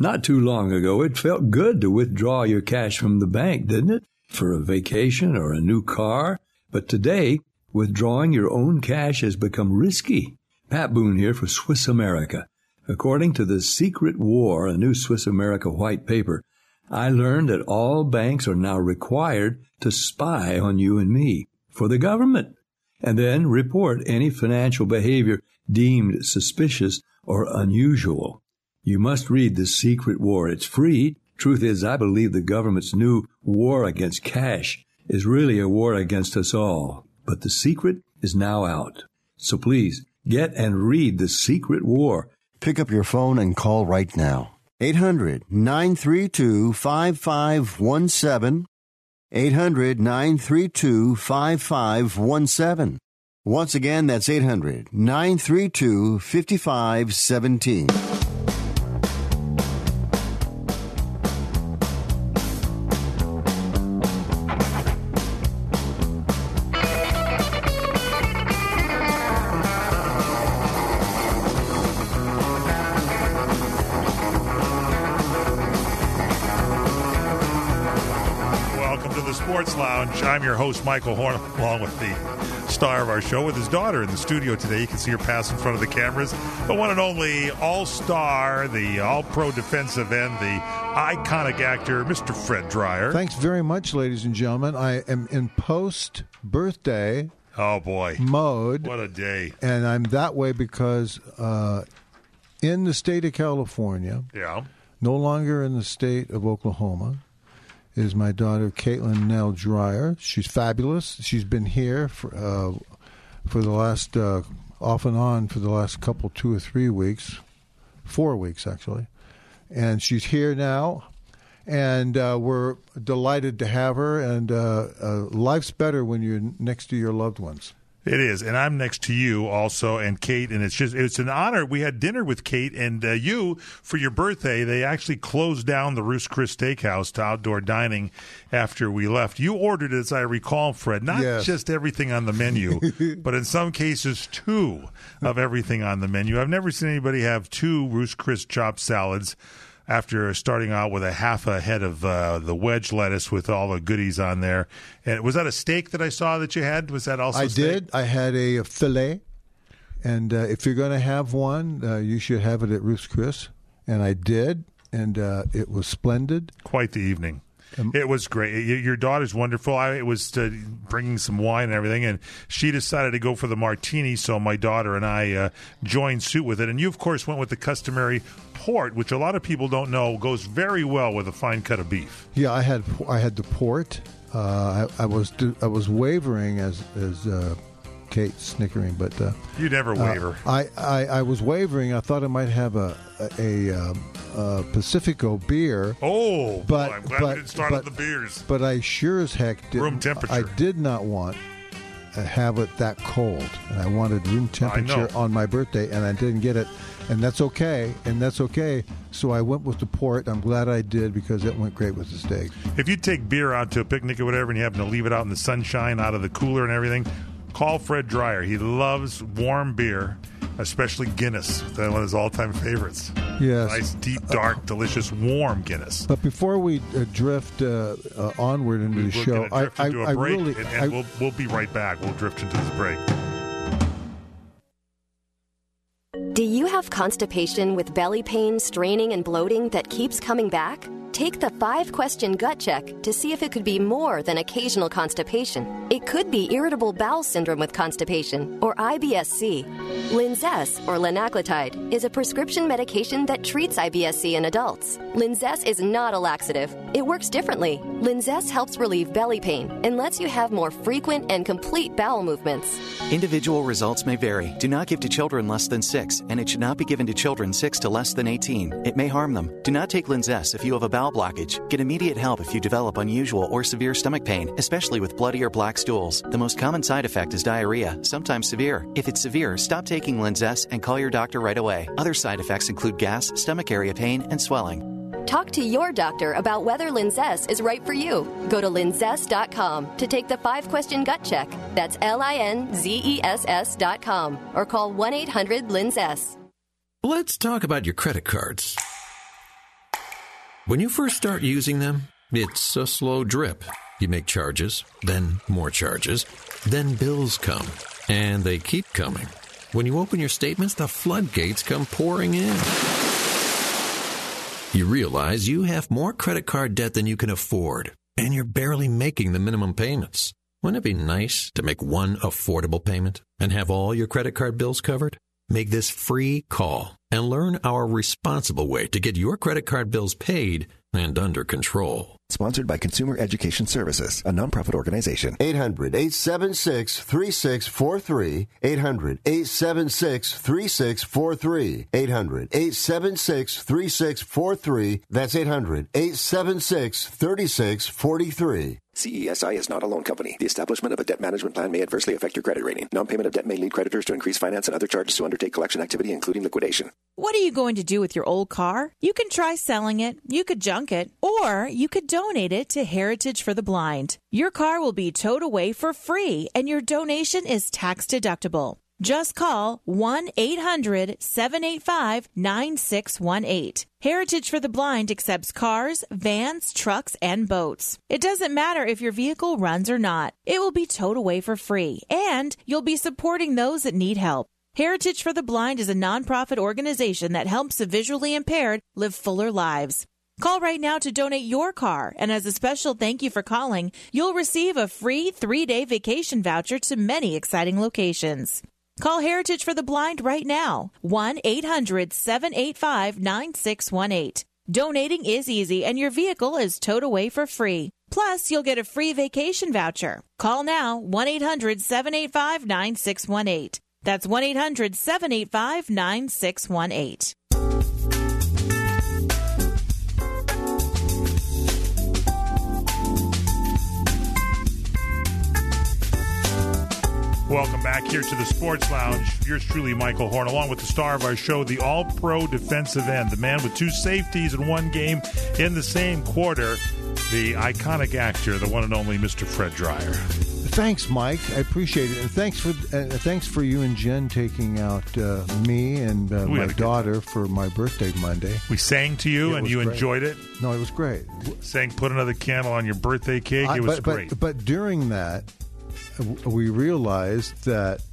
Not too long ago, it felt good to withdraw your cash from the bank, didn't it? For a vacation or a new car. But today, withdrawing your own cash has become risky. Pat Boone here for Swiss America. According to The Secret War, a new Swiss America white paper, I learned that all banks are now required to spy on you and me for the government, and then report any financial behavior deemed suspicious or unusual. You must read The Secret War. It's free. Truth is, I believe the government's new war against cash is really a war against us all. But the secret is now out. So please, get and read The Secret War. Pick up your phone and call right now. 800-932-5517. 800-932-5517. Once again, that's 800-932-5517. Lounge. I'm your host, Michael Horn, along with the star of our show, with his daughter in the studio today. You can see her pass in front of the cameras. The one and only all-star, the all-pro defensive end, the iconic actor, Mr. Fred Dryer. Thanks very much, ladies and gentlemen. I am in post-birthday mode. What a day. And I'm that way because in the state of California, no longer in the state of Oklahoma, is my daughter, Caitlin Nell Dryer. She's fabulous. She's been here for the last, off and on, for the last couple, 2 or 3 weeks, 4 weeks, actually. And she's here now, and we're delighted to have her. And life's better when you're next to your loved ones. It is, and I'm next to you also, and Kate, and it's an honor. We had dinner with Kate, and you, for your birthday, they actually closed down the Ruth's Chris Steakhouse to outdoor dining after we left. You ordered, as I recall, Fred, not just everything on the menu, but in some cases, 2 of everything on the menu. I've never seen anybody have 2 Ruth's Chris chopped salads after starting out with a half a head of the wedge lettuce with all the goodies on there. And was that a steak that I saw that you had? Was that also I steak? did. I had a filet. And if you're going to have one, you should have it at Ruth's Chris. And I did. And it was splendid. Quite the evening. It was great. Your daughter's wonderful. I was bringing some wine and everything, and she decided to go for the martini, so my daughter and I joined suit with it. And you, of course, went with the customary port, which a lot of people don't know goes very well with a fine cut of beef. Yeah, I had the port. I was wavering as Kate snickering, but you never waver. I was wavering. I thought I might have a Pacifico beer. Oh, but I'm glad we didn't start with the beers. But I sure as heck didn't. Room temperature. I did not want to have it that cold, and I wanted room temperature on my birthday, and I didn't get it, and that's okay. So I went with the port. I'm glad I did because it went great with the steak. If you take beer out to a picnic or whatever, and you happen to leave it out in the sunshine, out of the cooler and everything, call Fred Dryer. He loves warm beer, especially Guinness. That's one of his all-time favorites. Yes. Nice, deep, dark, delicious, warm Guinness. But before we drift onward into the show, we'll be right back. We'll drift into this break. Do you have constipation with belly pain, straining, and bloating that keeps coming back? Take the 5-question gut check to see if it could be more than occasional constipation. It could be irritable bowel syndrome with constipation, or IBS-C. Linzess, or linaclotide, is a prescription medication that treats IBS-C in adults. Linzess is not a laxative. It works differently. Linzess helps relieve belly pain and lets you have more frequent and complete bowel movements. Individual results may vary. Do not give to children less than 6, and it should not be given to children 6 to less than 18. It may harm them. Do not take Linzess if you have a bowel blockage. Get immediate help if you develop unusual or severe stomach pain, especially with bloody or black stools. The most common side effect is diarrhea, sometimes severe. If it's severe, stop taking Linzess and call your doctor right away. Other side effects include gas, stomach area pain, and swelling. Talk to your doctor about whether Linzess is right for you. Go to linzess.com to take the 5-question gut check. That's LINZESS.com or call 1-800-LINZESS. Let's talk about your credit cards. When you first start using them, it's a slow drip. You make charges, then more charges, then bills come, and they keep coming. When you open your statements, the floodgates come pouring in. You realize you have more credit card debt than you can afford, and you're barely making the minimum payments. Wouldn't it be nice to make one affordable payment and have all your credit card bills covered? Make this free call and learn our responsible way to get your credit card bills paid and under control. Sponsored by Consumer Education Services, a nonprofit organization. 800-876-3643. 800-876-3643. 800-876-3643. That's 800-876-3643. CESI is not a loan company. The establishment of a debt management plan may adversely affect your credit rating. Non-payment of debt may lead creditors to increase finance and other charges to undertake collection activity, including liquidation. What are you going to do with your old car? You can try selling it, you could junk it, or you could donate it to Heritage for the Blind. Your car will be towed away for free, and your donation is tax deductible. Just call 1-800-785-9618. Heritage for the Blind accepts cars, vans, trucks, and boats. It doesn't matter if your vehicle runs or not. It will be towed away for free, and you'll be supporting those that need help. Heritage for the Blind is a nonprofit organization that helps the visually impaired live fuller lives. Call right now to donate your car, and as a special thank you for calling, you'll receive a free 3-day vacation voucher to many exciting locations. Call Heritage for the Blind right now, 1-800-785-9618. Donating is easy, and your vehicle is towed away for free. Plus, you'll get a free vacation voucher. Call now, 1-800-785-9618. That's 1-800-785-9618. Welcome back here to the Sports Lounge. Yours truly, Michael Horn, along with the star of our show, the all-pro defensive end, the man with 2 safeties in one game in the same quarter, the iconic actor, the one and only Mr. Fred Dreyer. Thanks, Mike. I appreciate it, and thanks for you and Jen taking out me and my daughter for my birthday Monday. We sang to you, and you enjoyed it. No, it was great. Sang "Put Another Candle on Your Birthday Cake." It was great. But during that, we realized that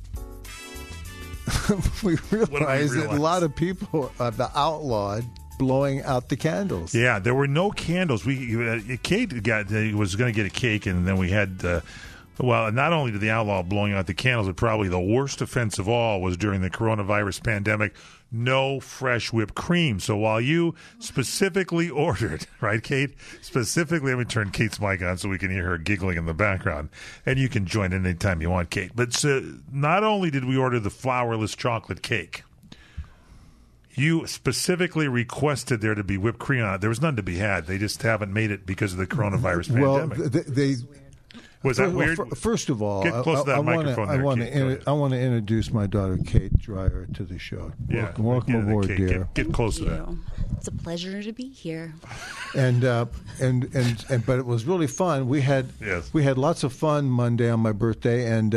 that a lot of people are outlawed blowing out the candles. Yeah, there were no candles. Kate was going to get a cake, and then we had. Well, not only did the outlaw blowing out the candles, but probably the worst offense of all was during the coronavirus pandemic, no fresh whipped cream. So while you specifically ordered, right, Kate? Specifically, let me turn Kate's mic on so we can hear her giggling in the background. And you can join in anytime you want, Kate. But not only did we order the flourless chocolate cake, you specifically requested there to be whipped cream on it. There was none to be had. They just haven't made it because of the coronavirus pandemic. Well, Was that weird? First of all, get close to that microphone. I want to introduce my daughter Kate Dreyer to the show. Yeah, welcome aboard, dear. Get close to that. It's a pleasure to be here. And but it was really fun. We had lots of fun Monday on my birthday, and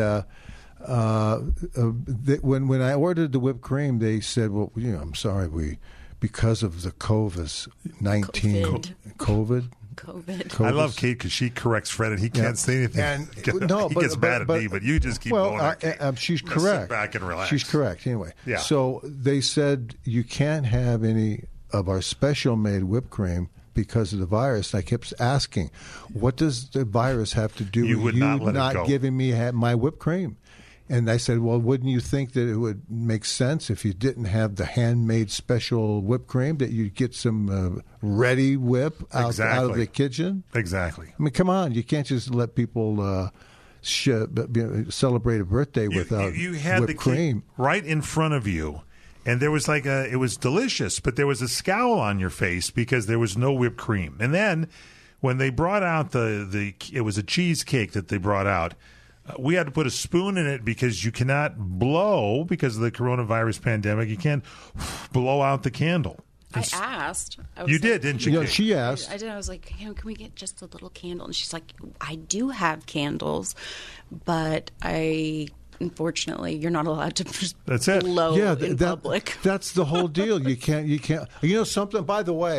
when I ordered the whipped cream, they said, "Well, I'm sorry, because of the COVID-19 COVID." COVID. I love Kate because she corrects Fred and he can't say anything. He gets mad at me, but you just keep going. She's correct. Sit back and relax. She's correct. Anyway, yeah. So they said you can't have any of our special made whipped cream because of the virus. And I kept asking, what does the virus have to do with you not giving me my whipped cream? And I said, well, wouldn't you think that it would make sense if you didn't have the handmade special whipped cream, that you'd get some ready whip out of the kitchen? Exactly. I mean, come on. You can't just let people celebrate a birthday without you had whipped cream. Right in front of you. And there was it was delicious, but there was a scowl on your face because there was no whipped cream. And then when they brought out it was a cheesecake that they brought out, we had to put a spoon in it because you cannot blow, because of the coronavirus pandemic, you can't blow out the candle. I asked. You did, didn't you? Yeah, she asked. I did. I was like, can we get just a little candle? And she's like, I do have candles, but unfortunately, you're not allowed to just blow in public. That's the whole deal. You can't. You know something? By the way,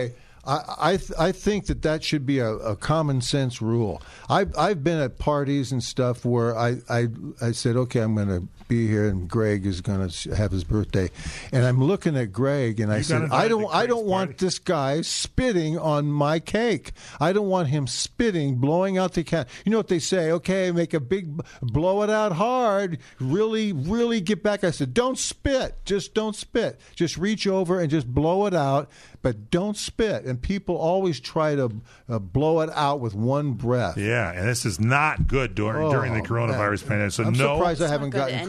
I think that should be a common sense rule. I've been at parties and stuff where I said, okay, I'm going to be here, and Greg is going to have his birthday, and I'm looking at Greg, and I said, I don't want this guy spitting on my cake. I don't want him spitting, blowing out the cat. You know what they say? Okay, make a big, blow it out hard. Really, really get back. I said, don't spit. Just don't spit. Just reach over and just blow it out. But don't spit. And people always try to blow it out with one breath. Yeah, and this is not good during the coronavirus pandemic. So I'm surprised I haven't gotten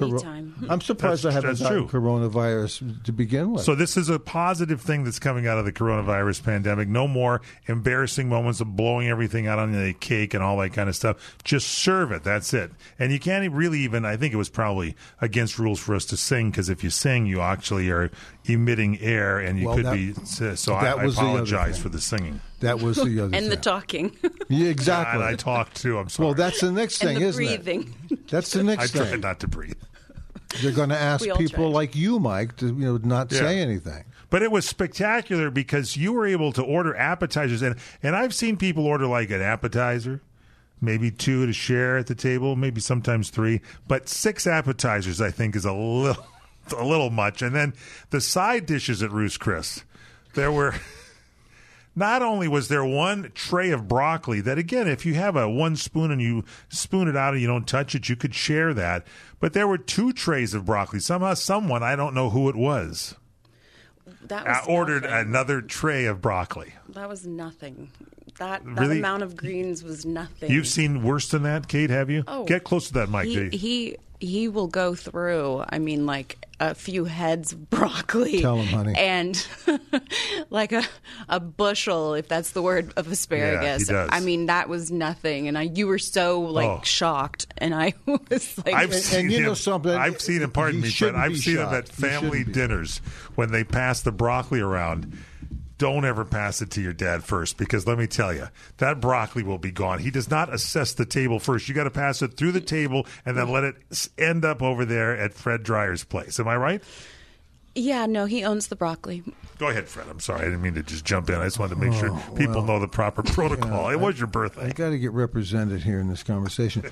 coronavirus to begin with. So this is a positive thing that's coming out of the coronavirus pandemic. No more embarrassing moments of blowing everything out on the cake and all that kind of stuff. Just serve it. That's it. And you can't really even, I think it was probably against rules for us to sing, because if you sing, you actually are emitting air, and you could be... So I apologize for the singing. That was the other and thing. The talking. Yeah, exactly. And I talk too. I'm sorry. Well, that's the next thing, and the isn't breathing. it? That's the next thing. I try not to breathe. They're going to ask people like you, Mike, to not say anything. But it was spectacular because you were able to order appetizers, and I've seen people order like an appetizer, maybe 2 to share at the table, maybe sometimes 3, but 6 appetizers I think is a little much. And then the side dishes at Ruth's Chris. There were, not only was there one tray of broccoli that, again, if you have a 1 spoon and you spoon it out and you don't touch it, you could share that. But there were 2 trays of broccoli. Somehow, someone, I don't know who it was, ordered another tray of broccoli. That was nothing. That really? Amount of greens was nothing. You've seen worse than that, Kate, have you? Oh, get close to that mic, He will go through, like a few heads of broccoli. Tell him, honey. And like a bushel, if that's the word, of asparagus. Yeah, he does. I mean, that was nothing. And you were so shocked. And I was like... I've seen him, something. I've seen him, pardon me, Fred. I've seen him at family dinners when they pass the broccoli around. Don't ever pass it to your dad first, because let me tell you, that broccoli will be gone. He does not assess the table first. You got to pass it through the table and then let it end up over there at Fred Dreyer's place. Am I right? Yeah, no, he owns the broccoli. Go ahead, Fred. I'm sorry. I didn't mean to just jump in. I just wanted to make sure people know the proper protocol. It was your birthday. I got to get represented here in this conversation.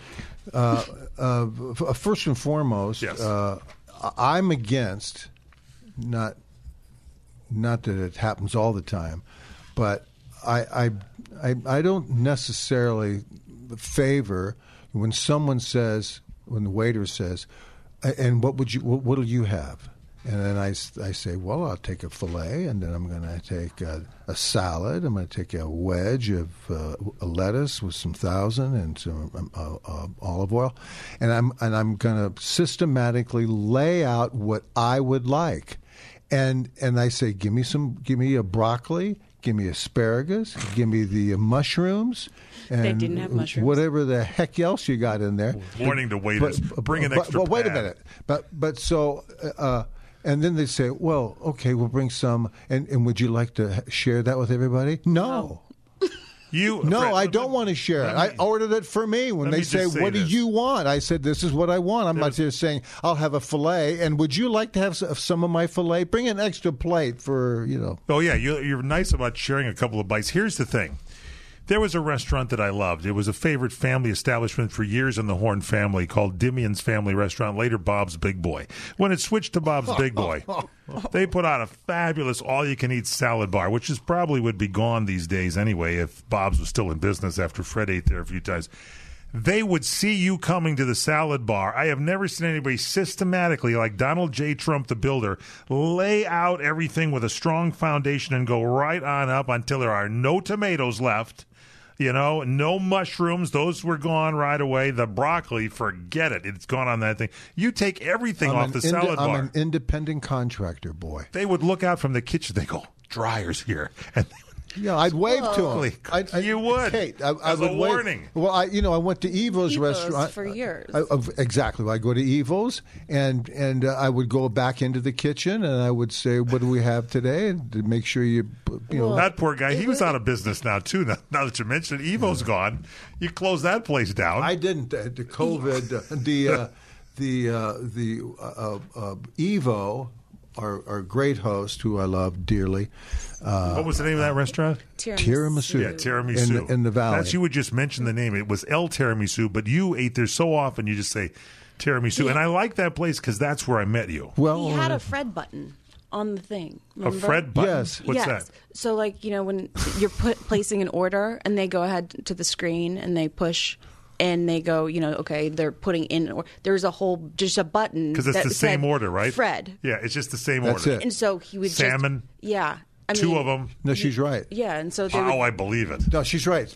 First and foremost, yes. I'm against not that it happens all the time, but I don't necessarily favor when someone says, when the waiter says, and what'll you have? And then I say, well, I'll take a filet, and then I'm going to take a salad. I'm going to take a wedge of a lettuce with some thousand and some olive oil, and I'm going to systematically lay out what I would like. And I say, give me a broccoli, give me asparagus, give me the mushrooms. And they didn't have mushrooms. Whatever the heck else you got in there. Warning to waiters, bring an extra But wait a pad. minute. But so, and then they say, well, okay, we'll bring some. And would you like to share that with everybody? No. Fred, I don't want to share it. I ordered it for me. When they say, what do you want? I said, this is what I want. I'm not just saying, I'll have a filet. And would you like to have some of my filet? Bring an extra plate for, Oh, yeah. You're nice about sharing a couple of bites. Here's the thing. There was a restaurant that I loved. It was a favorite family establishment for years in the Horn family called Dimian's Family Restaurant, later Bob's Big Boy. When it switched to Bob's Big Boy, they put out a fabulous all-you-can-eat salad bar, which probably would be gone these days anyway if Bob's was still in business after Fred ate there a few times. They would see you coming to the salad bar. I have never seen anybody systematically, like Donald J. Trump, the builder, lay out everything with a strong foundation and go right on up until there are no tomatoes left. No mushrooms. Those were gone right away. The broccoli, forget it. It's gone on that thing. You take everything off the salad bar. I'm an independent contractor, boy. They would look out from the kitchen. They go, Dreyer's here. And I'd wave to him. You would. Kate, I would warning. Well, I went to Evo's restaurant for years. Exactly. I go to Evo's, and I would go back into the kitchen, and I would say, "What do we have today?" And to make sure you know. That poor guy. He was out of business now too. Now that you mentioned it, Evo's gone. You closed that place down. I didn't. The COVID, the Evo. our great host, who I love dearly. What was the name of that restaurant? Tiramisu. Yeah, Tiramisu. In the Valley. You would just mention the name. It was El Tiramisu, but you ate there so often you just say Tiramisu. And I like that place because that's where I met you. Well, he had a Fred button on the thing. Remember? A Fred button? Yes. What's that? So, like, when you're placing an order and they go ahead to the screen and they push and they go, okay, they're putting in, or there's just a button. Because it's the same order, right? Fred. Yeah, it's just the same That's order. it. And so he would Salmon. Yeah. Two of them. No, she's right. Yeah, and so I believe it. No, she's right.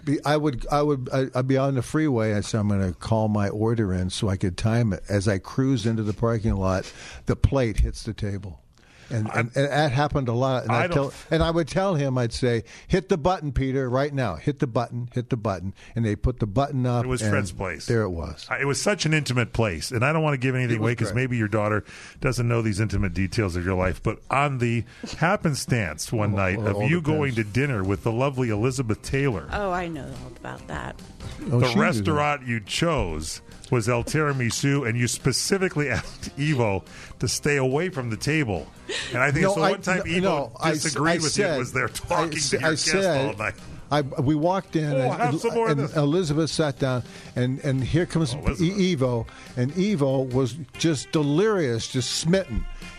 I'd be on the freeway. I said I'm going to call my order in so I could time it. As I cruise into the parking lot, the plate hits the table. And that happened a lot. And I would tell him, I'd say, hit the button, Peter, right now. Hit the button. And they put the button up. It was Fred's place. There it was. It was such an intimate place. And I don't want to give anything away because maybe your daughter doesn't know these intimate details of your life. But on the happenstance one night of you going to dinner with the lovely Elizabeth Taylor. Oh, I know all about that. The restaurant you chose was El Tiramisu, and you specifically asked Evo to stay away from the table. And I think one time Evo disagreed with you and was there talking to your guest all night. We walked in, and Elizabeth sat down, and here comes Evo, and Evo was just delirious, just smitten.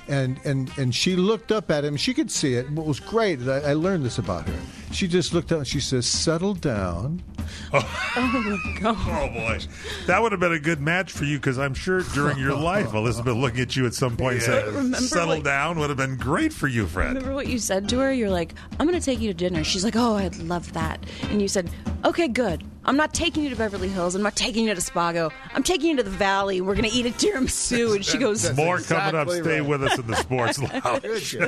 And she looked up at him. She could see it. What was great, I learned this about her. She just looked up and she says, "Settle down." Oh my God. Oh boy, that would have been a good match for you because I'm sure during your life, Elizabeth looking at you at some point saying, "Settle down," would have been great for you, Fred. Remember what you said to her? You're like, "I'm going to take you to dinner." She's like, "Oh, I'd love that." And you said, "Okay, good. I'm not taking you to Beverly Hills. I'm not taking you to Spago. I'm taking you to the Valley. We're going to eat a tiramisu." And she goes, "More coming up. Stay with us in the Sports Lounge."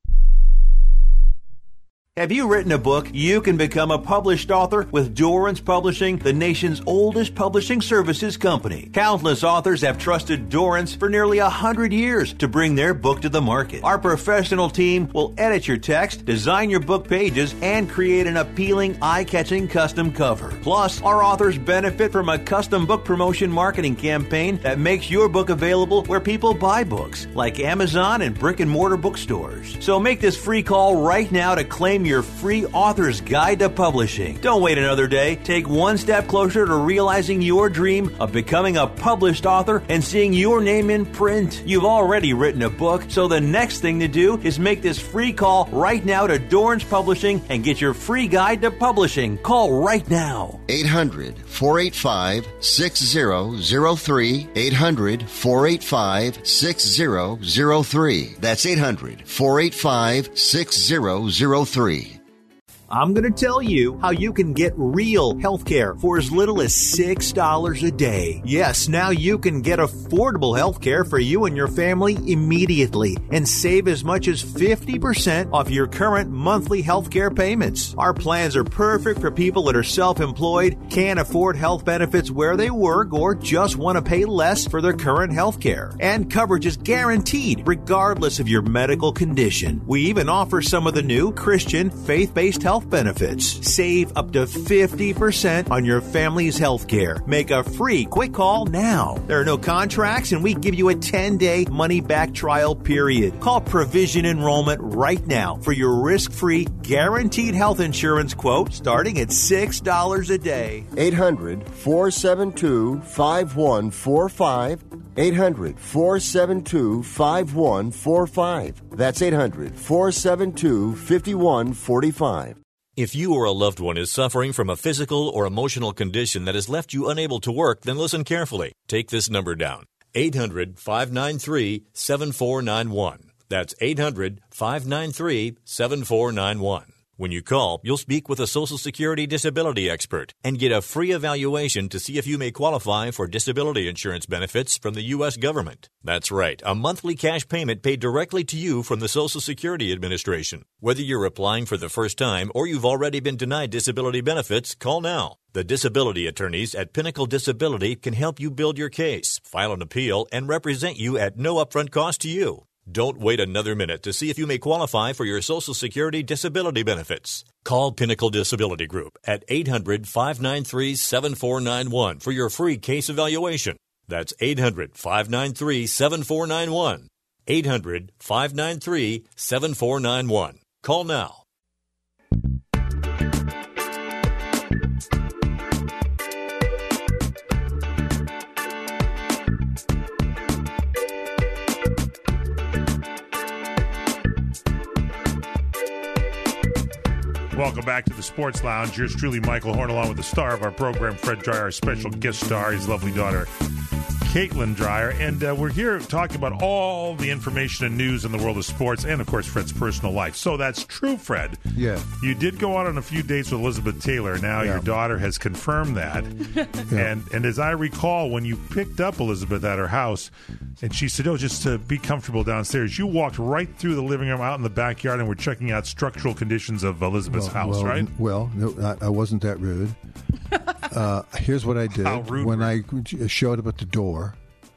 Have you written a book? You can become a published author with Dorrance Publishing, the nation's oldest publishing services company. Countless authors have trusted Dorrance for nearly 100 years to bring their book to the market. Our professional team will edit your text, design your book pages, and create an appealing, eye-catching custom cover. Plus, our authors benefit from a custom book promotion marketing campaign that makes your book available where people buy books, like Amazon and brick-and-mortar bookstores. So make this free call right now to claim your free author's guide to publishing. Don't wait another day. Take one step closer to realizing your dream of becoming a published author and seeing your name in print. You've already written a book, so the next thing to do is make this free call right now to Dorrance Publishing and get your free guide to publishing. Call right now. 800-485-6003. 800-485-6003. That's 800-485-6003. I'm going to tell you how you can get real health care for as little as $6 a day. Yes, now you can get affordable health care for you and your family immediately and save as much as 50% off your current monthly health care payments. Our plans are perfect for people that are self-employed, can't afford health benefits where they work, or just want to pay less for their current health care. And coverage is guaranteed regardless of your medical condition. We even offer some of the new Christian faith-based health benefits. Save up to 50% on your family's health care. Make a free quick call now. There are no contracts, and we give you a 10-day money-back trial period. Call Provision Enrollment right now for your risk-free, guaranteed health insurance quote starting at $6 a day. 800-472-5145. 800-472-5145. That's 800-472-5145. If you or a loved one is suffering from a physical or emotional condition that has left you unable to work, then listen carefully. Take this number down. 800-593-7491. That's 800-593-7491. When you call, you'll speak with a Social Security disability expert and get a free evaluation to see if you may qualify for disability insurance benefits from the U.S. government. That's right, a monthly cash payment paid directly to you from the Social Security Administration. Whether you're applying for the first time or you've already been denied disability benefits, call now. The disability attorneys at Pinnacle Disability can help you build your case, file an appeal, and represent you at no upfront cost to you. Don't wait another minute to see if you may qualify for your Social Security disability benefits. Call Pinnacle Disability Group at 800-593-7491 for your free case evaluation. That's 800-593-7491. 800-593-7491. Call now. Welcome back to the Sports Lounge. Yours truly, Michael Horn, along with the star of our program, Fred Dreyer, our special guest star, his lovely daughter, Caitlin Dreyer. And we're here talking about all the information and news in the world of sports and, of course, Fred's personal life. So that's true, Fred. Yeah. You did go out on a few dates with Elizabeth Taylor. Now your daughter has confirmed that. And as I recall, when you picked up Elizabeth at her house, and she said, just to be comfortable downstairs, you walked right through the living room out in the backyard and were checking out structural conditions of Elizabeth's house, right? Well, no, I wasn't that rude. Here's what I did. How rude when I showed up at the door,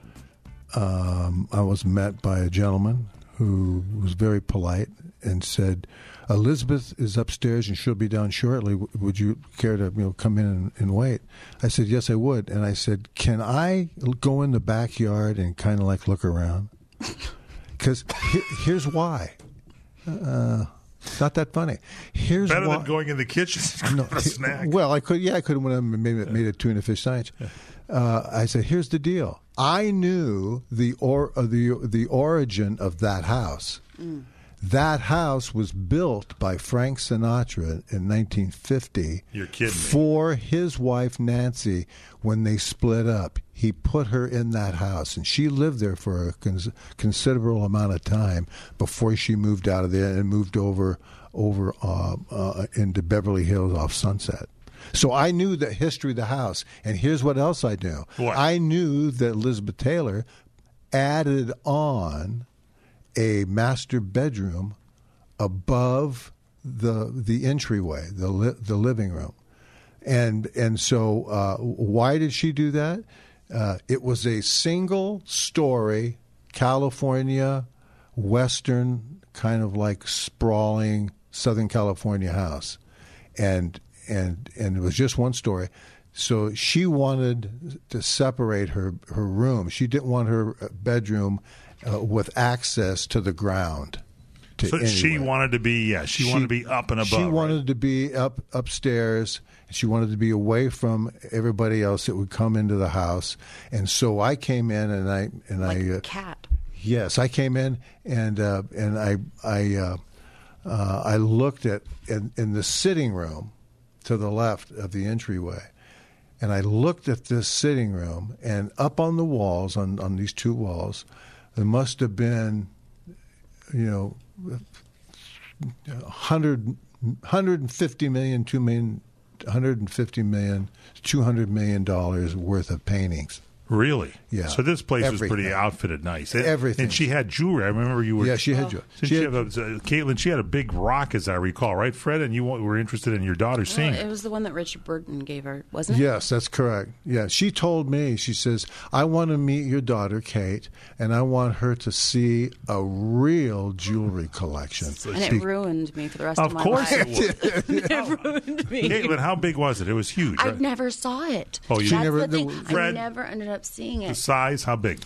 I was met by a gentleman who was very polite and said, Elizabeth is upstairs and she'll be down shortly. Would you care to come in and wait? I said, yes, I would. And I said, can I go in the backyard and kind of like look around? Because here's why. Not that funny. Here's better why. than going in the kitchen and a snack. Well, I could. Yeah, I could have went and made a tuna fish sandwich. I said, here's the deal. I knew the origin of that house. Mm. That house was built by Frank Sinatra in 1950. You're kidding me. For his wife, Nancy, when they split up. He put her in that house, and she lived there for a considerable amount of time before she moved out of there and moved over into Beverly Hills off Sunset. So I knew the history of the house, and here's what else I knew. What? I knew that Elizabeth Taylor added on a master bedroom above the entryway, the living room, and so why did she do that? It was a single-story California Western kind of like sprawling Southern California house, and it was just one story. So she wanted to separate her room. She didn't want her bedroom with access to the ground. So she wanted to be wanted to be up and above. She wanted to be upstairs. She wanted to be away from everybody else that would come into the house. And so I came in and I a cat. Yes, I came in and I looked at in the sitting room to the left of the entryway. And I looked at this sitting room, and up on the walls, on these two walls, there must have been, 150 million, $200 million worth of paintings. Really? Yeah. So this place Everything. was pretty outfitted nice. Everything. And she had jewelry. I remember you were... Yeah, she had jewelry. Caitlin, she had a big rock, as I recall, right, Fred? And you were interested in your daughter seeing it. It was the one that Richard Burton gave her, wasn't it? Yes, that's correct. Yeah, she told me, she says, I want to meet your daughter, Kate, and I want her to see a real jewelry collection. And it ruined me for the rest of my life. Of course it would. It ruined me. Caitlin, how big was it? It was huge, I right? never saw it. Oh, you That's never? the thing. Fred, I never ended up seeing it. The size, how big?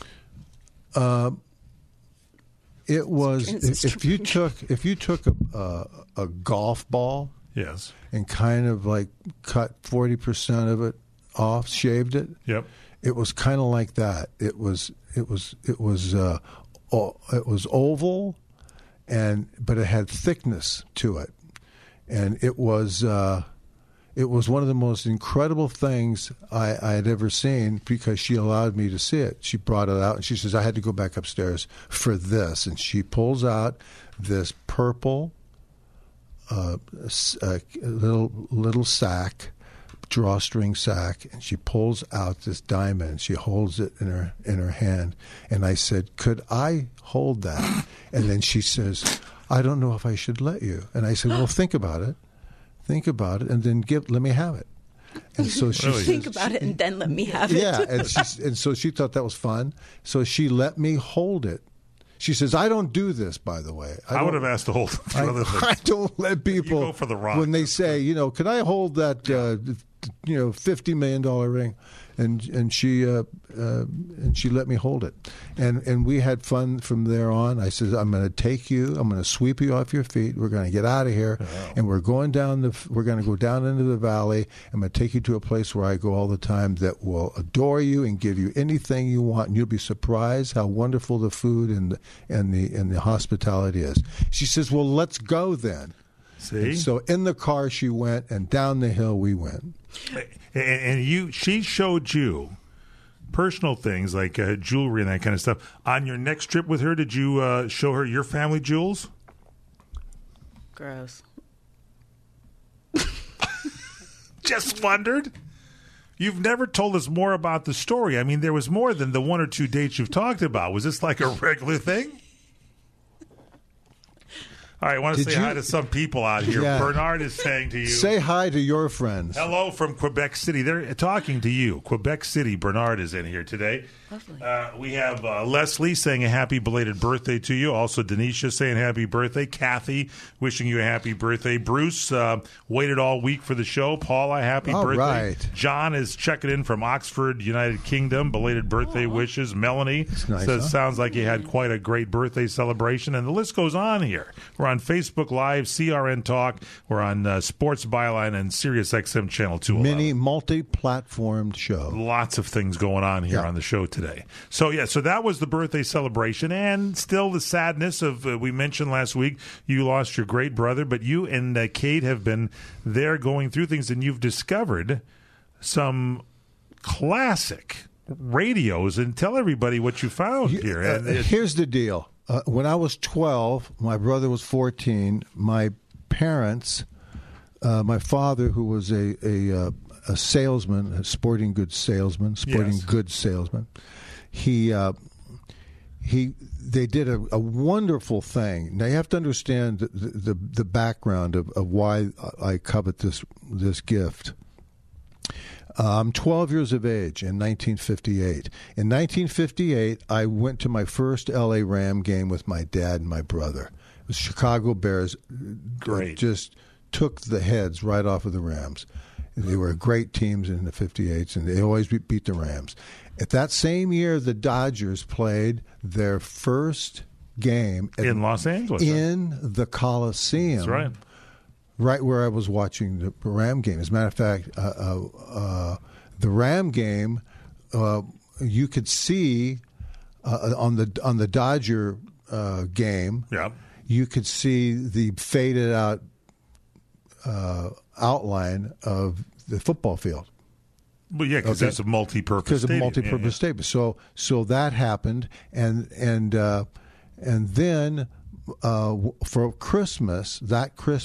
It was if you took a golf ball, yes, and kind of like cut 40% of it off, shaved it. Yep. It was kind of like that. It was oval, but it had thickness to it, and it was one of the most incredible things I had ever seen because she allowed me to see it. She brought it out, and she says, I had to go back upstairs for this. And she pulls out this purple little sack, drawstring sack, and she pulls out this diamond, and she holds it in her hand. And I said, could I hold that? And then she says, I don't know if I should let you. And I said, well, think about it. Think about it, and then let me have it. And so she think about it, and then let me have it. Yeah, and so she thought that was fun. So she let me hold it. She says, "I don't do this, by the way. I would have asked to hold it for other things. I don't let people you go for the rock. When they say, could I hold that, $50 million ring?" and she let me hold it, and we had fun from there on. I said, I'm going to take you, I'm going to sweep you off your feet. We're going to get out of here, and we're going to go down into the valley. I'm going to take you to a place where I go all the time that will adore you and give you anything you want, and you'll be surprised how wonderful the food and the hospitality is. She says, well, let's go then. See? And so in the car she went, and down the hill we went. And she showed you personal things like jewelry and that kind of stuff. On your next trip with her, did you show her your family jewels? Gross. Just wondered. You've never told us more about the story. I mean, there was more than the 1 or 2 dates you've talked about. Was this like a regular thing? All right, I want to say hi to some people out here. Yeah. Bernard is saying to you. Say hi to your friends. Hello from Quebec City. They're talking to you. Quebec City. Bernard is in here today. Lovely. We have Leslie saying a happy belated birthday to you. Also, Denisha saying happy birthday. Kathy wishing you a happy birthday. Bruce waited all week for the show. Paula, happy birthday. Right. John is checking in from Oxford, United Kingdom. Belated birthday wishes. Melanie says, sounds like you had quite a great birthday celebration. And the list goes on here. We're on Facebook Live, CRN Talk. We're on Sports Byline and Sirius XM Channel 211. Mini multi-platformed show. Lots of things going on here on the show today. So that was the birthday celebration, and still the sadness of, we mentioned last week, you lost your great brother, but you and Kate have been there going through things, and you've discovered some classic radios, and tell everybody what you found here. Here's the deal. When I was 12, my brother was 14, my parents, my father, who was a salesman, a sporting goods salesman, they did a wonderful thing. Now you have to understand the background of why I covet this gift. I'm 12 years of age in 1958. In 1958, I went to my first LA Ram game with my dad and my brother. It was Chicago Bears. Great. Just took the heads right off of the Rams. They were great teams in the 58s, and they always beat the Rams. At that same year, the Dodgers played their first game in Los Angeles. In the Coliseum. That's right. Right where I was watching the Ram game. As a matter of fact, the Ram game, you could see on the Dodger game, you could see the faded out outline of the football field. Well, yeah, because it's a multi-purpose stadium. Because of multi-purpose stadium. So that happened, and then for Christmas, in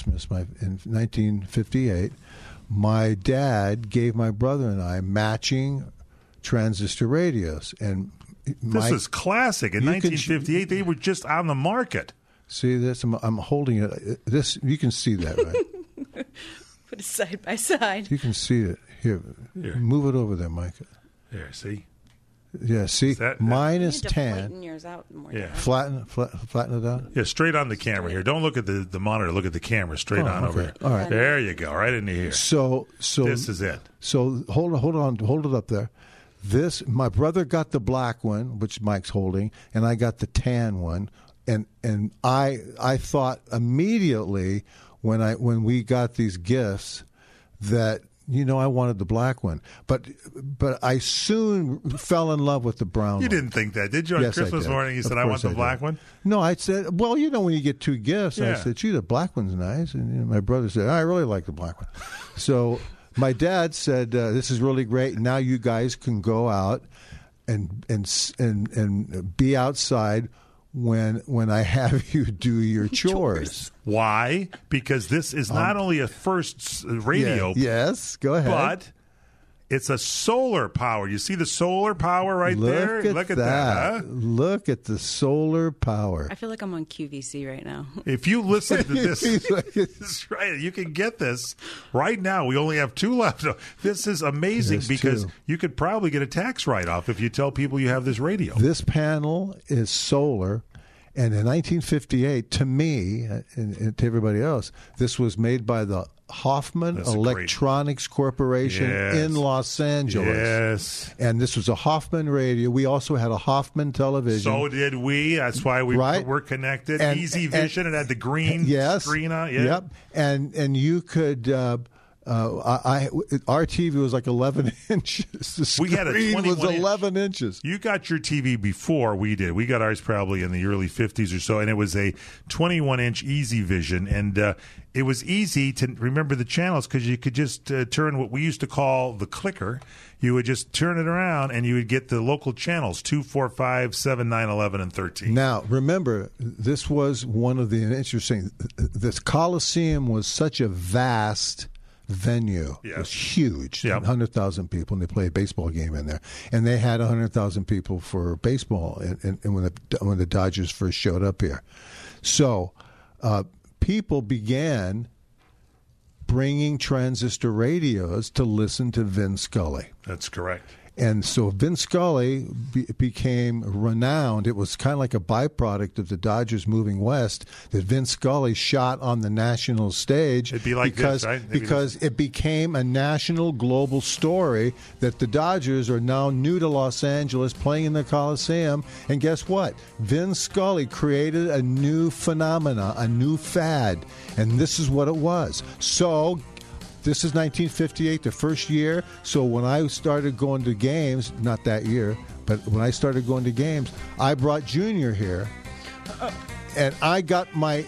1958, my dad gave my brother and I matching transistor radios, and this is classic. In 1958, they were just on the market. See this? I'm holding it. This you can see that, right? Put it side by side. You can see it. Here. Move it over there, Micah. There, see? Yeah, see? Mine is 10. Flatten yours out more. Yeah. Flatten it out? Yeah, straight on the camera here. Don't look at the monitor. Look at the camera. Straight on over here. All right. There you go. Right into here. So this is it. So hold on. Hold it up there. My brother got the black one, which Mike's holding, and I got the tan one. And I thought immediately when we got these gifts that I wanted the black one, but I soon fell in love with the brown one. You didn't think that, did you? On Christmas morning, you said, I want the black one? No, I said, well, when you get two gifts, I said, gee, the black one's nice. And my brother said, I really like the black one. So my dad said, this is really great. Now you guys can go out and be outside when I have you do your chores. Why? Because this is not only a first radio. Yes, go ahead. But it's a solar power. You see the solar power right there? Look at that. Huh? Look at the solar power. I feel like I'm on QVC right now. If you listen to this, that's right. You can get this right now. We only have 2 left. This is amazing because you could probably get a tax write-off if you tell people you have this radio. This panel is solar, And in 1958, to me and to everybody else, this was made by the Hoffman Electronics Corporation in Los Angeles. Yes. And this was a Hoffman radio. We also had a Hoffman television. So did we. That's why we're connected. Easy Vision. It had the green screen on. Yeah. Yep. And you could... our TV was like 11 inches. The screen had a 21 was 11 inches. You got your TV before we did. We got ours probably in the early 50s or so, and it was a 21-inch Easy Vision, and it was easy to remember the channels because you could just turn what we used to call the clicker. You would just turn it around, and you would get the local channels, 2, 4, 5, 7, 9, 11, and 13. Now, remember, this was one of the interesting... This Coliseum was such a vast... venue. It was huge, 100,000 people, and they played a baseball game in there. And they had 100,000 people for baseball and when the Dodgers first showed up here. So people began bringing transistor radios to listen to Vin Scully. That's correct. And so Vin Scully became renowned. It was kind of like a byproduct of the Dodgers moving west that Vin Scully shot on the national stage. It'd be like because, this, right? Because it became a national, global story that the Dodgers are now new to Los Angeles, playing in the Coliseum. And guess what? Vin Scully created a new phenomena, a new fad. And this is what it was. So... This is 1958, the first year. So when I started going to games, not that year, but when I started going to games, I brought Junior here, and I got my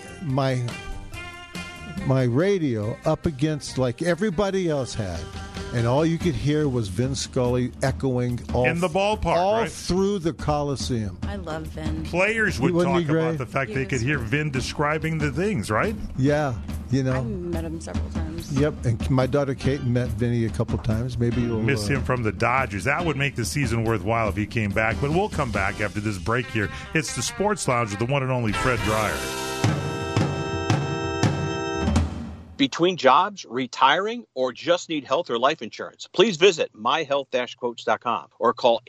radio up against like everybody else had, and all you could hear was Vin Scully echoing all in the ballpark, all right? through the Coliseum. I love Vin. Players would talk about the fact they could hear Vin describing the things, right? Yeah, you know. I've met him several times. Yep, and my daughter Kate met Vinny a couple times. Maybe you'll miss him from the Dodgers. That would make the season worthwhile if he came back. But we'll come back after this break here. It's the Sports Lounge with the one and only Fred Dreyer. Between jobs, retiring, or just need health or life insurance, please visit myhealth-quotes.com or call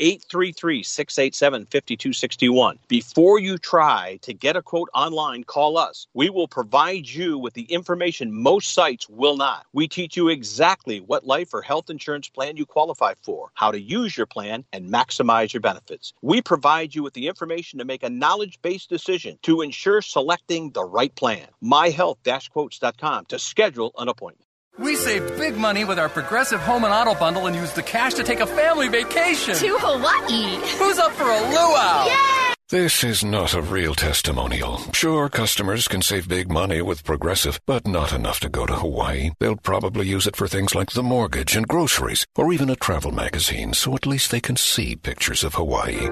833-687-5261. Before you try to get a quote online, call us. We will provide you with the information most sites will not. We teach you exactly what life or health insurance plan you qualify for, how to use your plan, and maximize your benefits. We provide you with the information to make a knowledge-based decision to ensure selecting the right plan. myhealth-quotes.com to schedule an appointment. We saved big money with our Progressive Home and Auto Bundle and used the cash to take a family vacation. To Hawaii. Who's up for a luau? Yay! This is not a real testimonial. Sure, customers can save big money with Progressive, but not enough to go to Hawaii. They'll probably use it for things like the mortgage and groceries, or even a travel magazine, so at least they can see pictures of Hawaii.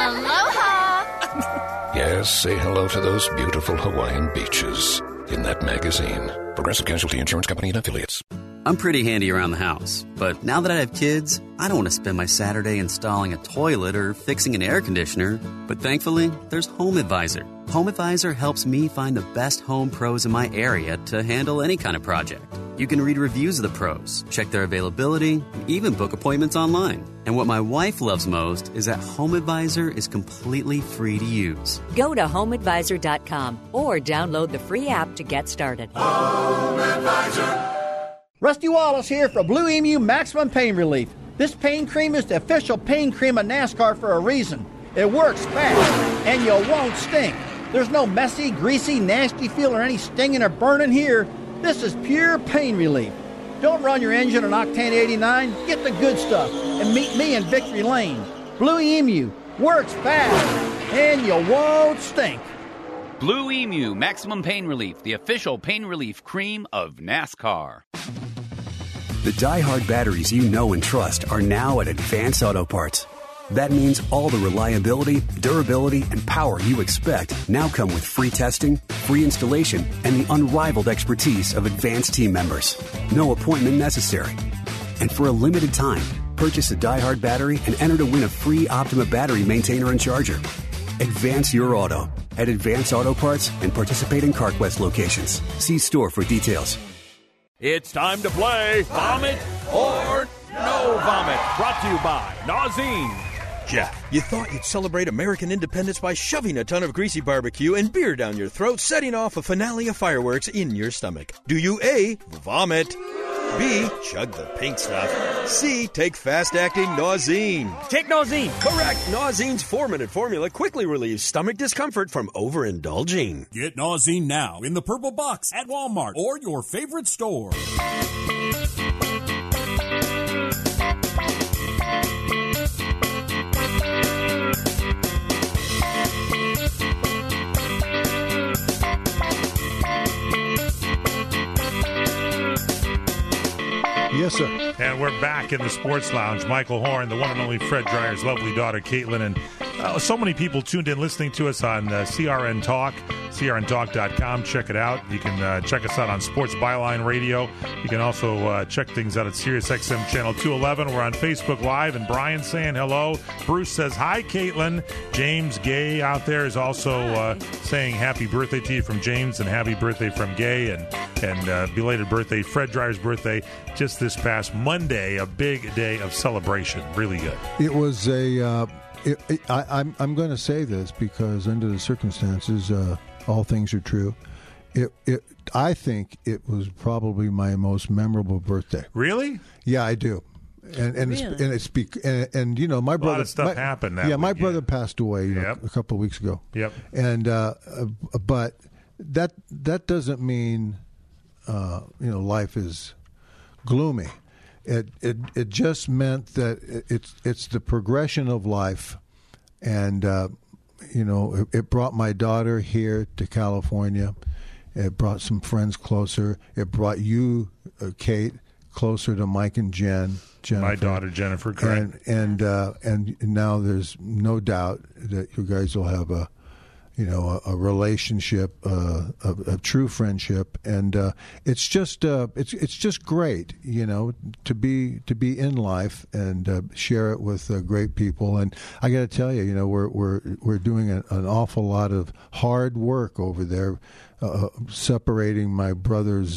Aloha! Yes, say hello to those beautiful Hawaiian beaches in that magazine. Progressive Casualty Insurance Company and Affiliates. I'm pretty handy around the house, but now that I have kids, I don't want to spend my Saturday installing a toilet or fixing an air conditioner. But thankfully, there's Home Advisor. Home Advisor helps me find the best home pros in my area to handle any kind of project. You can read reviews of the pros, check their availability, even book appointments online. And what my wife loves most is that Home Advisor is completely free to use. Go to HomeAdvisor.com or download the free app to get started. Home Advisor. Rusty Wallace here for Blue Emu Maximum Pain Relief. This pain cream is the official pain cream of NASCAR for a reason. It works fast, and you won't stink. There's no messy, greasy, nasty feel or any stinging or burning here. This is pure pain relief. Don't run your engine on Octane 89. Get the good stuff and meet me in Victory Lane. Blue Emu works fast, and you won't stink. Blue Emu Maximum Pain Relief, the official pain relief cream of NASCAR. The die-hard batteries you know and trust are now at Advance Auto Parts. That means all the reliability, durability, and power you expect now come with free testing, free installation, and the unrivaled expertise of Advance team members. No appointment necessary. And for a limited time, purchase a die-hard battery and enter to win a free Optima battery maintainer and charger. Advance your auto at Advance Auto Parts and participating CarQuest locations. See store for details. It's time to play Vomit or No Vomit, brought to you by Nauzene. Jeff, you thought you'd celebrate American independence by shoving a ton of greasy barbecue and beer down your throat, setting off a finale of fireworks in your stomach. Do you A, vomit, B, chug the pink stuff, C, take fast-acting Nauzene? Take Nauzene. Correct. Nauzene's 4-minute formula quickly relieves stomach discomfort from overindulging. Get Nauzene now in the purple box at Walmart or your favorite store. Yes, sir. And we're back in the Sports Lounge. Michael Horn, the one and only Fred Dreyer's lovely daughter, Caitlin. And so many people tuned in listening to us on CRN Talk, crntalk.com. Check it out. You can check us out on Sports Byline Radio. You can also check things out at SiriusXM Channel 211. We're on Facebook Live. And Brian's saying hello. Bruce says, hi, Caitlin. James Gay out there is also saying happy birthday to you from James and happy birthday from Gay. And belated birthday, Fred Dreyer's birthday, just this past Monday, a big day of celebration. Really good. It was I'm going to say this because under the circumstances, all things are true. I think it was probably my most memorable birthday. Really? Yeah, I do. And you know, my brother. A lot of stuff happened. That my brother passed away a couple of weeks ago. Yep. And but that doesn't mean life is gloomy. It just meant that it's the progression of life, and it brought my daughter here to California. It brought some friends closer. It brought you, Kate, closer to Mike and Jennifer. My daughter Jennifer, correct. And now there's no doubt that you guys will have a relationship, a true friendship, and it's just great, to be in life and share it with great people. And I got to tell you, we're doing an awful lot of hard work over there, separating my brother's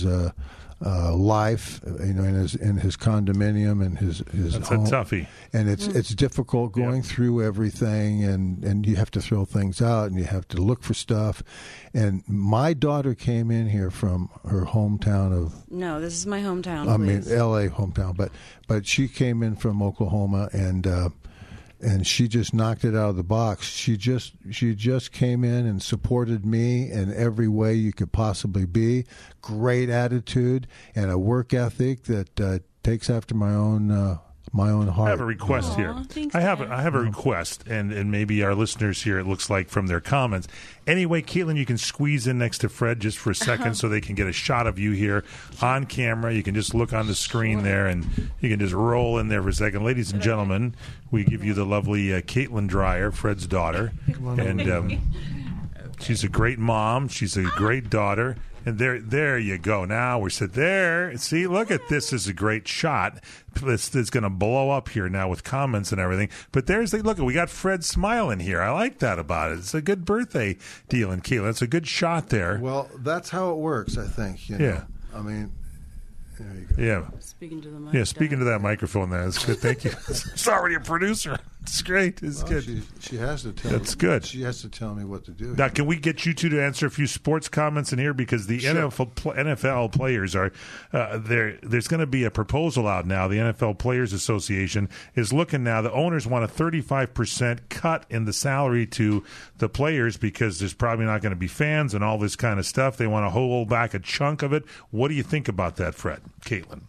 life, in his condominium and his That's home. a toughie. And it's difficult going through everything, and you have to throw things out, and you have to look for stuff. And my daughter came in here from her hometown of... No, this is my hometown, I mean, L.A. hometown. But she came in from Oklahoma, and she just knocked it out of the box. She just came in and supported me in every way you could possibly be. Great attitude and a work ethic that takes after my own heart. I have a request here. I have a request, and maybe our listeners here, it looks like from their comments. Anyway, Caitlin, you can squeeze in next to Fred just for a second so they can get a shot of you here on camera. You can just look on the screen there, and you can just roll in there for a second. Ladies and gentlemen, we give you the lovely Caitlin Dreyer, Fred's daughter. And she's a great mom. She's a great daughter. And there you go. Now we're sitting there. See, look at this. This is a great shot. It's going to blow up here now with comments and everything. But look, we got Fred smiling here. I like that about it. It's a good birthday deal in Caitlin. It's a good shot there. Well, that's how it works, I think. Yeah. I mean, there you go. Yeah. Speaking to the mic. Yeah, speaking to that microphone there. That's good. Thank you. Sorry, your producer. It's great. It's good. She has to tell That's me. good. She has to tell me what to do. Now, can we get you two to answer a few sports comments in here? Because the NFL players are there's going to be a proposal out now. The NFL Players Association is looking now. The owners want a 35% cut in the salary to the players because there's probably not going to be fans and all this kind of stuff. They want to hold back a chunk of it. What do you think about that, Fred? Caitlin?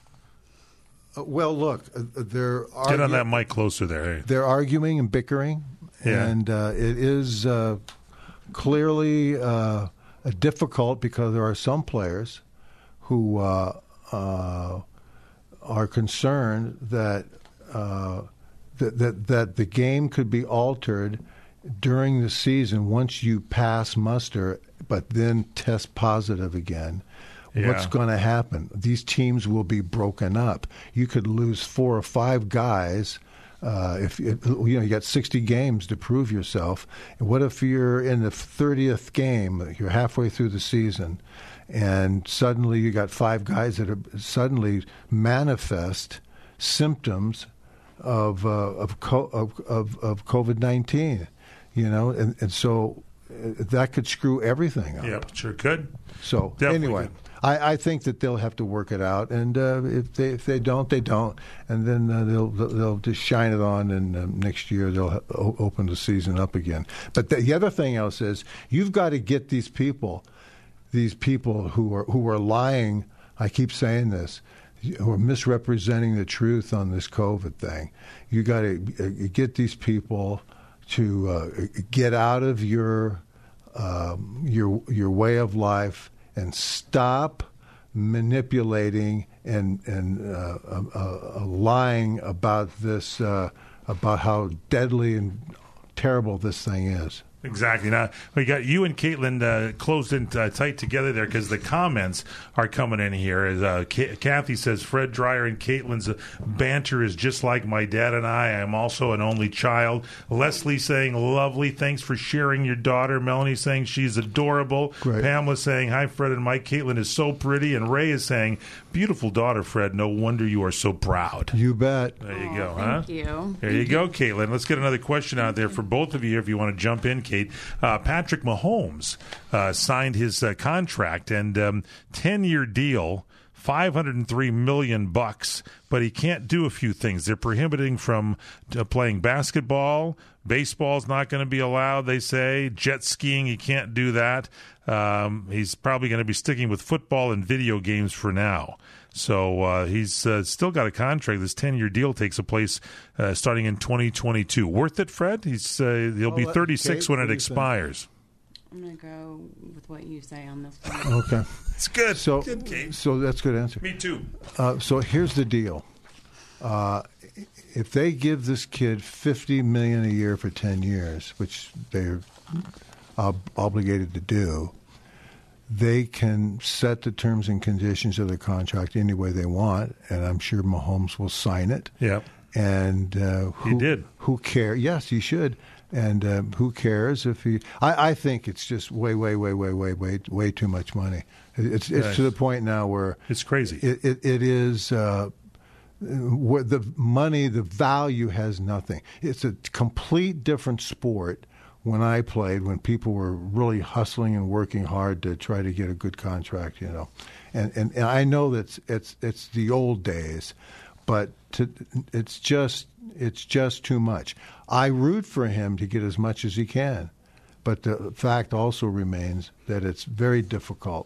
Well, look, they're get on that mic closer there. Hey. They're arguing and bickering, and it is clearly difficult because there are some players who are concerned that that the game could be altered during the season once you pass muster, but then test positive again. Yeah. What's going to happen? These teams will be broken up. You could lose 4 or 5 guys. If you got 60 games to prove yourself. And what if you're in the 30th game? You're halfway through the season, and suddenly you got 5 guys that are suddenly manifest symptoms of COVID-19, and so that could screw everything up. Yep, sure could. So Definitely anyway. could. I think that they'll have to work it out, and if they don't, they don't, and then they'll just shine it on, and next year they'll open the season up again. But the other thing else is you've got to get these people who are lying. I keep saying this, who are misrepresenting the truth on this COVID thing. You got to get these people to get out of your way of life and stop manipulating and lying about this, about how deadly and terrible this thing is. Exactly. Now, we got you and Caitlin closed in tight together there because the comments are coming in here. As Kathy says, Fred Dreyer and Caitlin's banter is just like my dad and I. I'm also an only child. Leslie saying, lovely. Thanks for sharing your daughter. Melanie saying she's adorable. Great. Pamela saying, hi, Fred and Mike. Caitlin is so pretty. And Ray is saying, beautiful daughter, Fred. No wonder you are so proud. You bet. There you go. Thank you. There you go, Caitlin. Let's get another question out there for both of you if you want to jump in, Kate. Patrick Mahomes signed his contract and 10-year deal, $503 million, but he can't do a few things. They're prohibiting from playing basketball. Baseball's not going to be allowed, they say. Jet skiing, he can't do that. He's probably going to be sticking with football and video games for now. So he's still got a contract. This 10-year deal takes place starting in 2022. Worth it, Fred? He'll be 36 when it expires. I'm going to go with what you say on this one. Okay. It's good. So, good, Kate. So that's a good answer. Me too. So here's the deal. If they give this kid $50 million a year for 10 years, which they're obligated to do, they can set the terms and conditions of the contract any way they want, and I'm sure Mahomes will sign it. Yep. And he did. Who cares? Yes, he should. And who cares if he? I think it's just way too much money. It's to the point now where it's crazy. It is. Where the money, the value has nothing. It's a complete different sport. When I played, when people were really hustling and working hard to try to get a good contract, and I know that it's the old days, but it's just too much. I root for him to get as much as he can, but the fact also remains that it's very difficult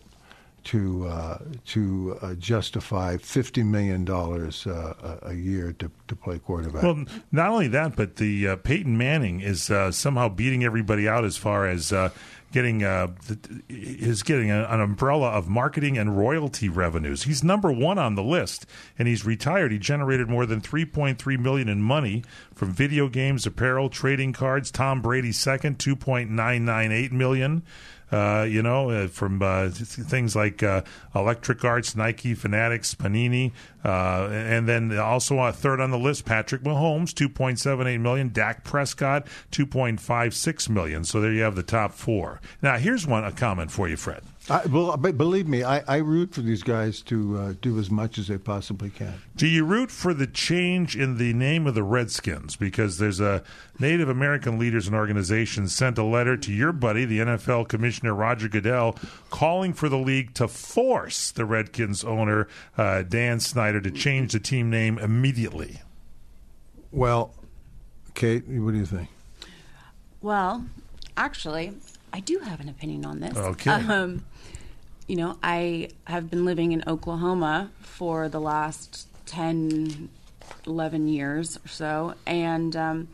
to justify $50 million a year to play quarterback. Well, not only that, but the Peyton Manning is somehow beating everybody out as far as getting an umbrella of marketing and royalty revenues. He's number one on the list, and he's retired. He generated more than $3.3 million in money from video games, apparel, trading cards. Tom Brady second, $2.998 million. From things like Electric Arts, Nike, Fanatics, Panini, and then also third on the list, Patrick Mahomes, $2.78 million, Dak Prescott, $2.56 million. So there you have the top four. Now, here's a comment for you, Fred. Believe me, I root for these guys to do as much as they possibly can. Do you root for the change in the name of the Redskins? Because there's a Native American leaders and organizations sent a letter to your buddy, the NFL Commissioner Roger Goodell, calling for the league to force the Redskins owner, Dan Snyder, to change the team name immediately. Well, Kate, what do you think? Well, actually, I do have an opinion on this. Okay. I have been living in Oklahoma for the last 10, 11 years or so, and,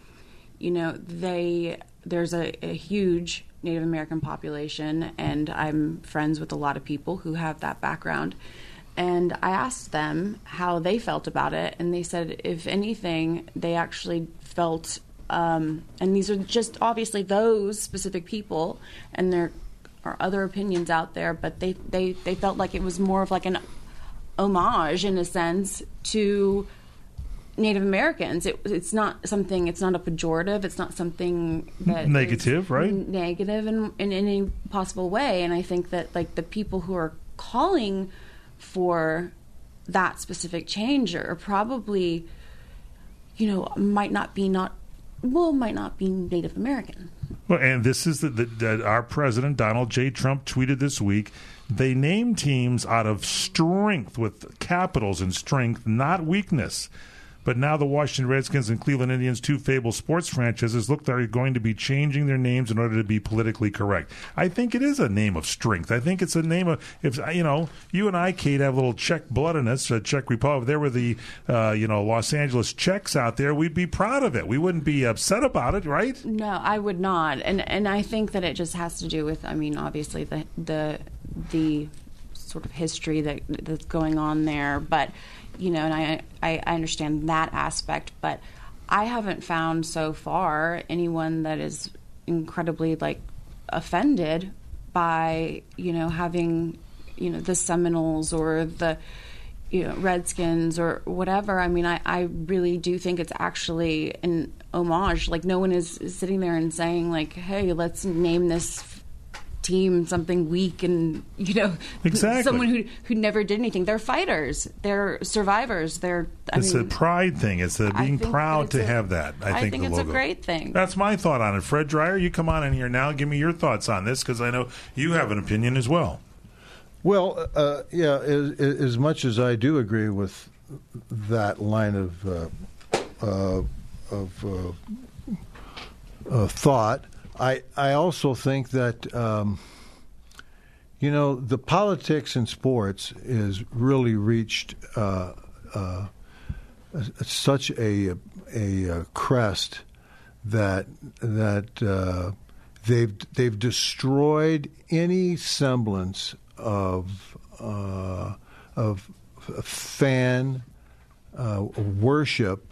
there's a huge Native American population, and I'm friends with a lot of people who have that background. And I asked them how they felt about it, and they said, if anything, they actually felt and these are just obviously those specific people, and there are other opinions out there, but they felt like it was more of like an homage, in a sense, to Native Americans. It's not a pejorative. It's not something that negative, right? Negative in any possible way. And I think that like the people who are calling for that specific change are probably might not be Native American. Well, and this is our president, Donald J. Trump, tweeted this week. They name teams out of strength, with capitals and strength, not weakness. But now the Washington Redskins and Cleveland Indians, two fabled sports franchises, look like they're going to be changing their names in order to be politically correct. I think it is a name of strength. I think it's a name of, if you and I, Kate, have a little Czech blood in us, Czech Republic. If there were the, Los Angeles Czechs out there, we'd be proud of it. We wouldn't be upset about it, right? No, I would not. And I think that it just has to do with, obviously the sort of history that's going on there, but. And I understand that aspect, but I haven't found so far anyone that is incredibly offended by having the Seminoles or the Redskins or whatever. I really do think it's actually an homage. No one is sitting there and saying hey, let's name this team something weak and exactly. Someone who never did anything. They're fighters, they're survivors, it's a pride thing. It's being proud to have that. I think it's the a logo. Great thing. That's my thought on it. Fred Dreyer, you come on in here now, give me your thoughts on this, because I know you have an opinion as well. Well, as much as I do agree with that line of thought, I also think that, the politics in sports is really reached such a crest that they've destroyed any semblance of fan worship.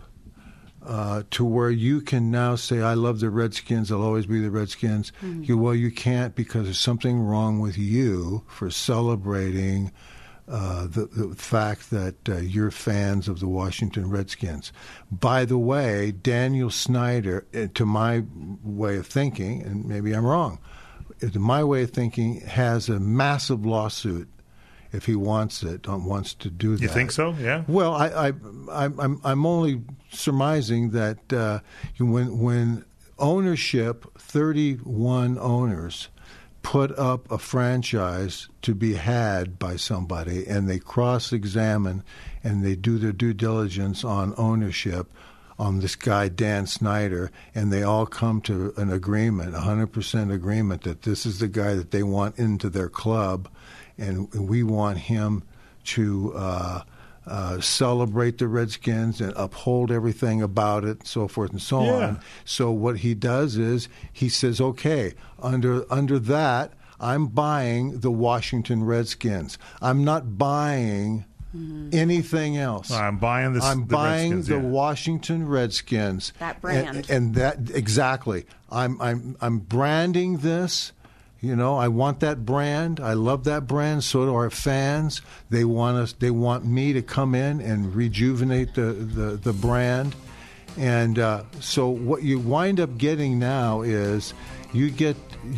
To where you can now say, I love the Redskins, I'll always be the Redskins. Mm-hmm. You can't, because there's something wrong with you for celebrating the fact that you're fans of the Washington Redskins. By the way, Daniel Snyder, to my way of thinking, and maybe I'm wrong, to my way of thinking, has a massive lawsuit if he wants to do that. You think so? Yeah. Well, I'm only surmising that when ownership, 31 owners, put up a franchise to be had by somebody, and they cross-examine and they do their due diligence on ownership on this guy Dan Snyder, and they all come to an agreement, 100% agreement, that this is the guy that they want into their club. And we want him to celebrate the Redskins and uphold everything about it, so forth and so on. So what he does is he says, okay, under that, I'm buying the Washington Redskins. I'm not buying anything else. I'm buying this. I'm buying the Washington Redskins. That brand. And that exactly. I'm branding this. I want that brand. I love that brand. So do our fans. They want us. They want me to come in and rejuvenate the brand. And so what you wind up getting now is you get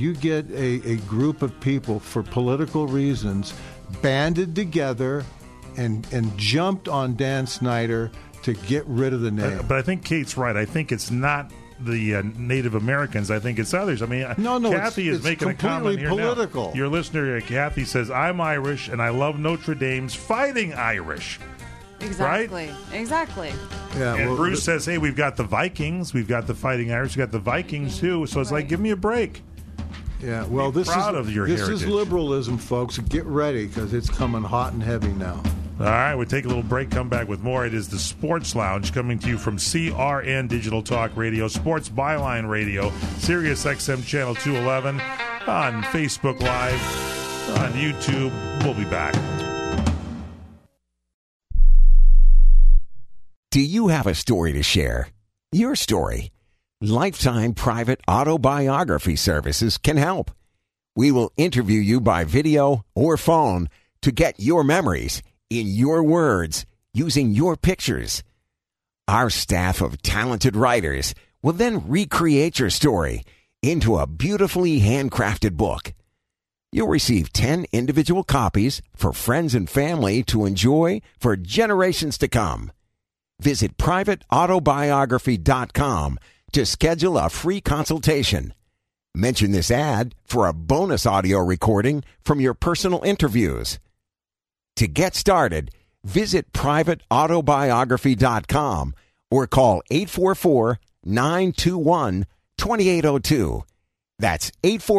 a group of people, for political reasons, banded together and jumped on Dan Snyder to get rid of the name. But I think Kate's right. I think it's not the Native Americans. I think it's others. No, Kathy is it's making a comment here political. Now. Your listener, Kathy, says, I'm Irish and I love Notre Dame's Fighting Irish. Exactly. Right? Exactly. Yeah, and Bruce says, hey, we've got the Vikings, we've got the Fighting Irish, we've got the Vikings too. So it's like, give me a break. Yeah, well, this is liberalism, folks. Get ready, because it's coming hot and heavy now. All right, we'll take a little break, come back with more. It is the Sports Lounge, coming to you from CRN Digital Talk Radio, Sports Byline Radio, Sirius XM Channel 211, on Facebook Live, on YouTube. We'll be back. Do you have a story to share? Your story. Lifetime Private Autobiography Services can help. We will interview you by video or phone to get your memories in your words, using your pictures. Our staff of talented writers will then recreate your story into a beautifully handcrafted book. You'll receive 10 individual copies for friends and family to enjoy for generations to come. Visit privateautobiography.com to schedule a free consultation. Mention this ad for a bonus audio recording from your personal interviews. To get started, visit privateautobiography.com or call 844-921-2802. That's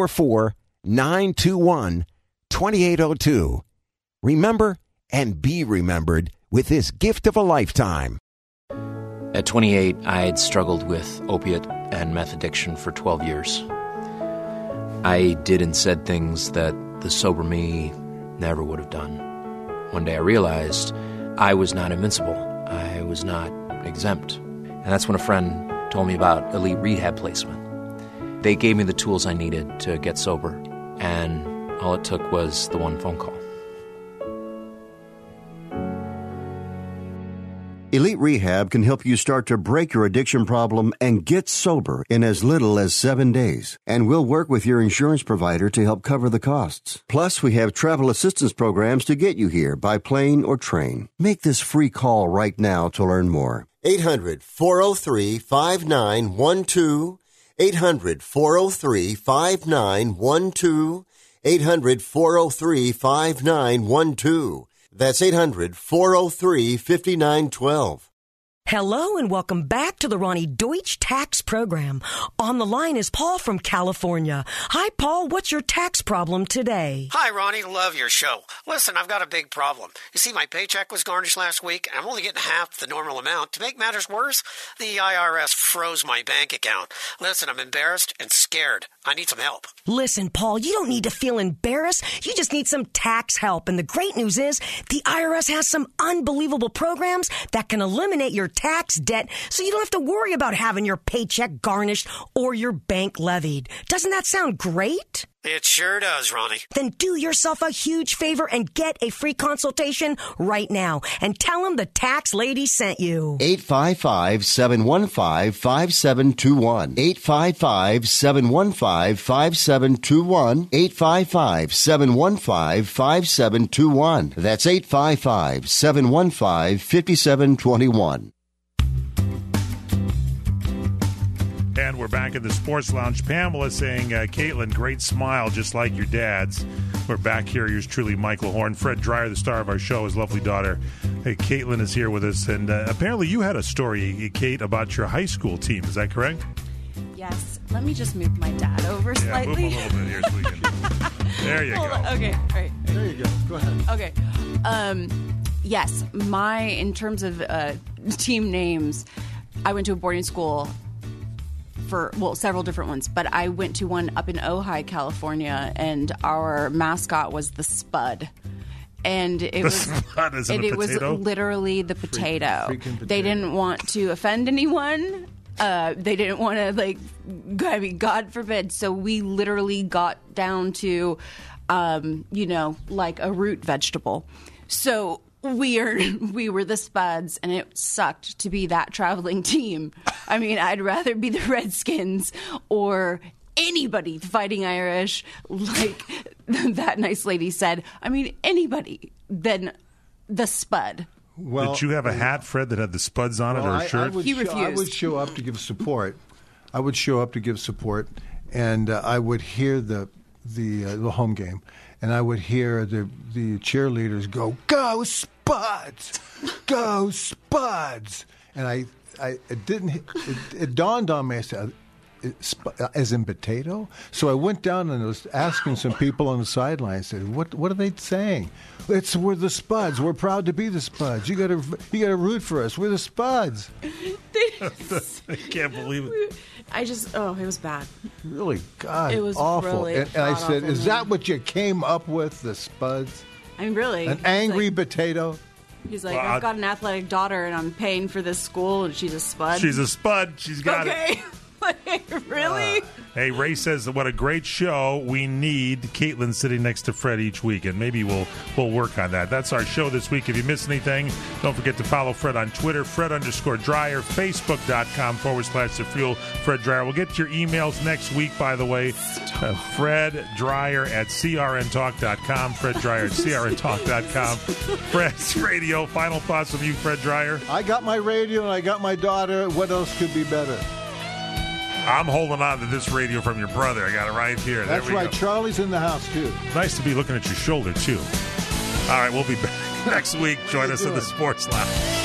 844-921-2802. Remember and be remembered with this gift of a lifetime. At 28, I had struggled with opiate and meth addiction for 12 years. I did and said things that the sober me never would have done. One day I realized I was not invincible. I was not exempt. And that's when a friend told me about Elite Rehab Placement. They gave me the tools I needed to get sober, and all it took was the one phone call. Elite Rehab can help you start to break your addiction problem and get sober in as little as 7 days. And we'll work with your insurance provider to help cover the costs. Plus, we have travel assistance programs to get you here by plane or train. Make this free call right now to learn more. 800-403-5912. 800-403-5912. 800-403-5912. That's 800-403-5912. Hello and welcome back to the Ronnie Deutsch Tax Program. On the line is Paul from California. Hi, Paul. What's your tax problem today? Hi, Ronnie. Love your show. Listen, I've got a big problem. You see, my paycheck was garnished last week, and I'm only getting half the normal amount. To make matters worse, the IRS froze my bank account. Listen, I'm embarrassed and scared. I need some help. Listen, Paul, you don't need to feel embarrassed. You just need some tax help. And the great news is the IRS has some unbelievable programs that can eliminate your tax debt so you don't have to worry about having your paycheck garnished or your bank levied. Doesn't that sound great? It sure does, Ronnie. Then do yourself a huge favor and get a free consultation right now and tell them the tax lady sent you. 855-715-5721. 855-715-5721. 855-715-5721. That's 855-715-5721. And we're back in the Sports Lounge. Pamela saying, Caitlin, great smile, just like your dad's. We're back here. Yours truly, Michael Horn. Fred Dreyer, the star of our show, his lovely daughter. Hey, Caitlin is here with us. And apparently you had a story, Kate, about your high school team. Is that correct? Yes. Let me just move my dad over slightly. Move a little bit here so we can... There you go. Okay, all right. There you go. Go ahead. Okay. Yes, in terms of team names, I went to a boarding school for, several different ones, but I went to one up in Ojai, California, and our mascot was the Spud. And it was literally the potato. They didn't want to offend anyone. They didn't want to, God forbid. So we literally got down to, like a root vegetable. So we were the Spuds, and it sucked to be that traveling team. I mean, I'd rather be the Redskins or anybody fighting Irish, like that nice lady said. I mean, anybody than the Spud. Well, did you have a hat, Fred, that had the Spuds on it, or a shirt? He refused. I would show up to give support. And I would hear the home game, and I would hear the cheerleaders go Spuds, go Spuds, and it dawned on me. I said, as in potato? So I went down and was asking some people on the sideline. I said, "What are they saying?" We're the Spuds. We're proud to be the Spuds. You got to root for us. We're the Spuds. I can't believe it. it was bad. Really, God, it was awful. Really and I said, awful, "Is that what you came up with, the Spuds?" I mean, really, an angry potato. He's like, I've got an athletic daughter, and I'm paying for this school, and she's a Spud. She's a Spud. She's got it. Really? Hey, Ray says, what a great show. We need Caitlin sitting next to Fred each week, and maybe we'll work on that. That's our show this week. If you missed anything, don't forget to follow Fred on Twitter, Fred_Dryer, Facebook.com/The Fuel, Fred Dryer. We'll get to your emails next week, by the way. Fred Dryer at CRNTalk.com, Fred Dryer at CRNTalk.com. Fred's radio. Final thoughts from you, Fred Dryer? I got my radio and I got my daughter. What else could be better? I'm holding on to this radio from your brother. I got it right here. That's right. Go. Charlie's in the house, too. Nice to be looking at your shoulder, too. All right, we'll be back next week. Join us in the Sports Lounge.